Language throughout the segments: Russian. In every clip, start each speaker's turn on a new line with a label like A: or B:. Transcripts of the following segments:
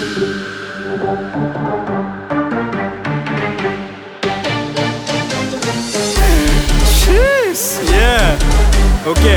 A: Окей.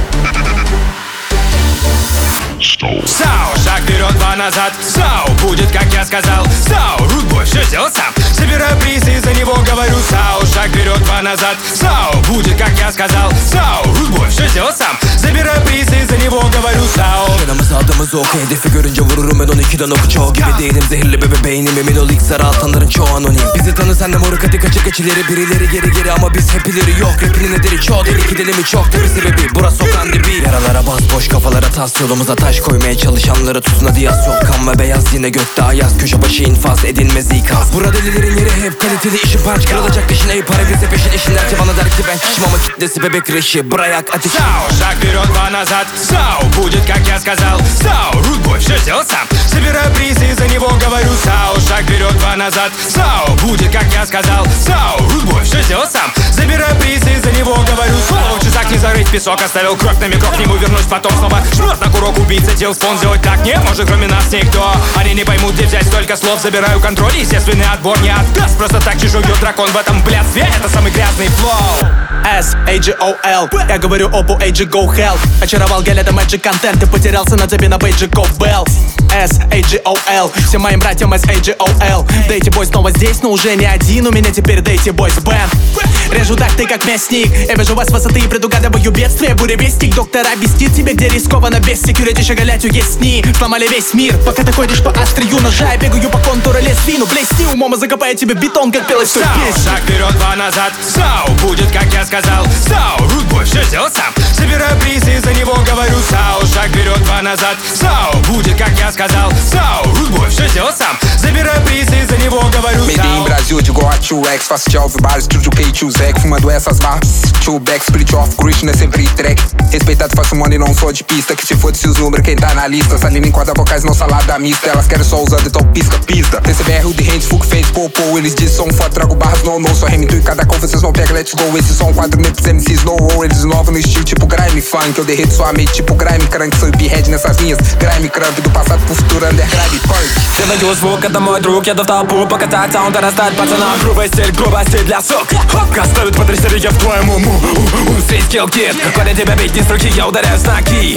A: Сау, шаг вперед, два назад. Сау, будет как я сказал. Сау, рудбой, все сделал сам. Собираю приз и за него говорю. Сау, шаг вперед, два назад. Сау, будет как я сказал. Sağ rudboy, все сделал сам. Забираю приз и за него говорю. Sağ ol.
B: Yanımız aldığımız ok. Hedefi görünce vururum ben 12'den oku. Çoğu gibi değilim, zehirli bebe beynim. Emin ol ilk sarı altanların çoğu anonim. Bizi tanı sen de moruk, hadi kaçır geçileri. Birileri geri geri ama biz hep ileri. Yok rapinin ederi çoğu deli, gidelim mi çok tabi sebebi. Burası sokağın dibi. Yaralara bas, boş kafalara tas. Yolumuza taş koymaya çalışanları tutsun hadi yaz. Kan ve beyaz yine gökte ayaz. Köşe başı infaz edilmez ikaz. Burada delilerin yeri hep kaliteli. İşin punch kırılacak dişine ey para bize peşin. Eşinlerce bana der ki ben şişim ama kitlesi bebek reşi. Bırak ateşi.
A: Сау, шаг вперед, два назад. Сау, будет как я сказал. Сау, рудбой, все сделал сам. Собираю приз и за него говорю. Сау, шаг вперед, два назад. Сау, будет как я сказал. Сау, рудбой, все сделал сам. Забираю приз и за него говорю. Слово в часах не зарыть песок. Оставил кровь на микро, к нему вернусь потом снова. Жмет на курок, убийца дел спон. Сделать так не может, кроме нас никто. Они не поймут, где взять столько слов. Забираю контроль, естественный отбор не отказ. Просто так чужой дракон в этом блядстве. Это самый грязный флоу.
C: S-A-G-O-L. Я говорю опу A-G go hell. Очаровал Гель, это magic контент. Ты потерялся на цепи на пейджи go bell. S-A-G-O-L. Всем моим братьям S-A-G-O-L. Дейти бой снова здесь, но уже не один. У меня теперь Дейти бойс бэнд. Режу так ты как мясник. Я вижу вас с высоты и предугадываю бедствие. Буревестник, доктор объяснит тебе, где рискованно без секьюрити шагалять уясни. Сломали весь мир, пока ты ходишь по острию ножа. Я бегаю по контуру лезвий, ну блесни умом и закопаю тебе бетон, как пелось в той песне.
A: Шаг вперед, два назад. Сау, будет как я сказал. Сау, рудбой, все сделал сам. Собираю приз и за него говорю. Сау, шаг вперед, два назад. Сау, будет как я сказал. Sağ rudboy, все сделал сам. Забираю приз и за него говорю.
D: Made in Brasil, de igual a 2X. Faço de alvo vários, tio K, tio Zek. Fumando essas barras, tio Back. Split off, Christian é sempre track. Respeitado, faço money, não sou de pista. Que se foda se os números, quem tá na lista. Salina em quadra vocais, não salada mista. Elas querem só usando, então pisca, pista. TCBR, de hands, fuck, face, popô. Eles dizem são foda, trago barras, no, no. Só remito e cada com vocês não pega, let's go. Esses são quadro, nem pros MCs, no. Eles inovam no estilo tipo grime funk. Eu derreto sua mente tipo grime crunk. Sou hip-head nessas linhas, grime crump. Do passado pro futuro, underground punk.
B: Все найдешь звук, это мой друг. Еду в толпу, покатать саунд, достать пацанам. Грубости для сук. Хопка ставит потрясение в твоем уму. Стрит скилл кит. Коля тебя бить не с руки, я ударяю с ноги.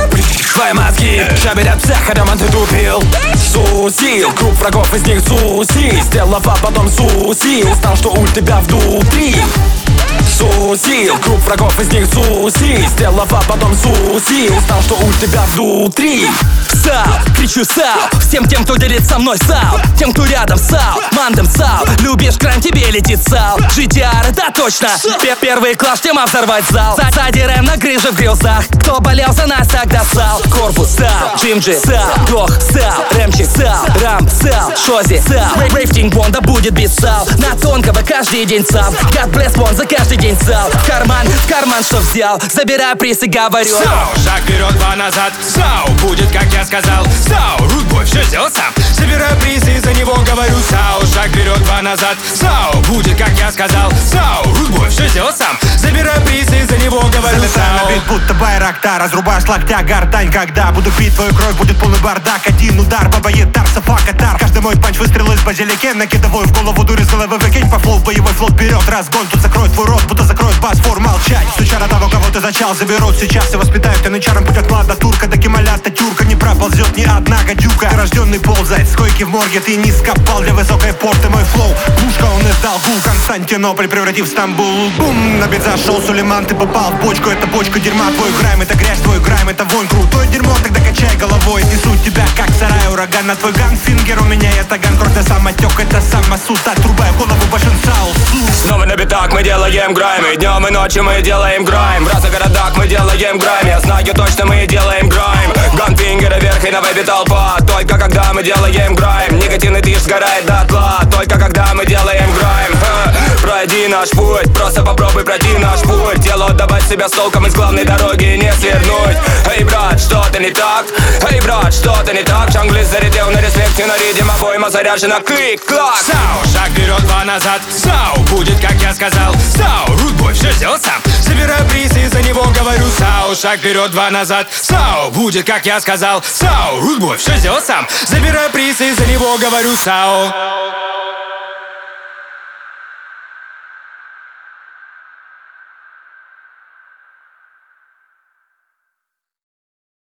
B: Твои мозги шаберят сахаром, а ты тупил. Сусил, круг врагов, из них суси. Сделав, а потом суси. Узнал, что ульт тебя внутри. Сусил, круг врагов, из них суси. Сделав, а потом суси. Узнал, что ульт тебя внутри. Сау, кричу сау, всем тем, кто делит со мной сау. Тем, кто рядом сау, мандем сау. Любишь крайм, тебе летит сау. GTR, это точно, первый класс, тема взорвать зал. Сзади рэм на грыже в грилзах. Кто болел за нас, тогда сау. Корпус сау, Джимджи сау, Глох сау, Рэмчик сау, Рам сау, Шози сау. Рейфтинг Бонда будет без сау. На тонкого каждый день сау. God bless Бон за каждый день сау. В карман, что взял. Забираю приз и говорю.
A: Сау, шаг вперед, два назад. Сау, будет как я сказал. Сау, рудбой, все сделал сам. Собираю приз и за него говорю. Сау, шаг вперед, два назад. Сау, будет как я сказал. Сау, рудбой, все сделал сам. Забираю приз и за него говорю.
E: Залетаю на бит, будто байрактар. Разрубаешь локтя гортань, когда буду пить твою кровь, будет полный бардак. Один удар, баба етар, сафакатар. Каждый мой панч выстрел из базилике. Накидываю в голову дури с головы выкинь. По флоу, боевой флот вперед, разгон. Тут закроет твой рот, будто закроет бас-фор, молчать. Стуча на того, кого ты зачал, заберут сейчас и воспитают. Янычаром путь от клада турка до кемалята тюрка. Не проползет ни одна гадюка. Ты рожденный ползать с койки в морге. Ты не скопал для высокой порты. Мой флоу, пушка, он издал гул. Константинополь превратив в Стамбул. Бум, на бит зашел Сулейман. Ты попал в бочку, это бочка дерьма. Твой грайм, это грязь, твой грайм, это вонь. Крутой дерьмо, тогда качай головой. Несу тебя, как сарай, ураган. На твой ганфингер у меня это ган. Кровь да самотек, это самосуд. Отрубаю голову большинства.
B: Снова на битах мы делаем грайм. И днем и ночью мы делаем грайм. В разных городах мы делаем грайм. Я знаю точно, мы делаем грайм. Ганфингеры вверх и на вебе толпа. Только когда мы делаем грайм. Негативный движ сгорает дотла. Только когда мы делаем грайм. Пройди наш путь, просто попробуй пройти наш путь. Дело отдавать себя с толком, из главной дороги не свернуть. Эй, брат, что-то не так? Эй, брат, что-то не так? Джанглист зарядил на респекте, на ридим обойма заряжена, клик-клак.
A: Сау, шаг вперед, два назад. Сау, будет как я сказал. Сау, рудбой, все сделал сам. Забираю приз и за него говорю сау. Шаг вперед, два назад, сау. Будет как я сказал, сау. Рудбой все сделал сам. Забираю приз и за него говорю сау.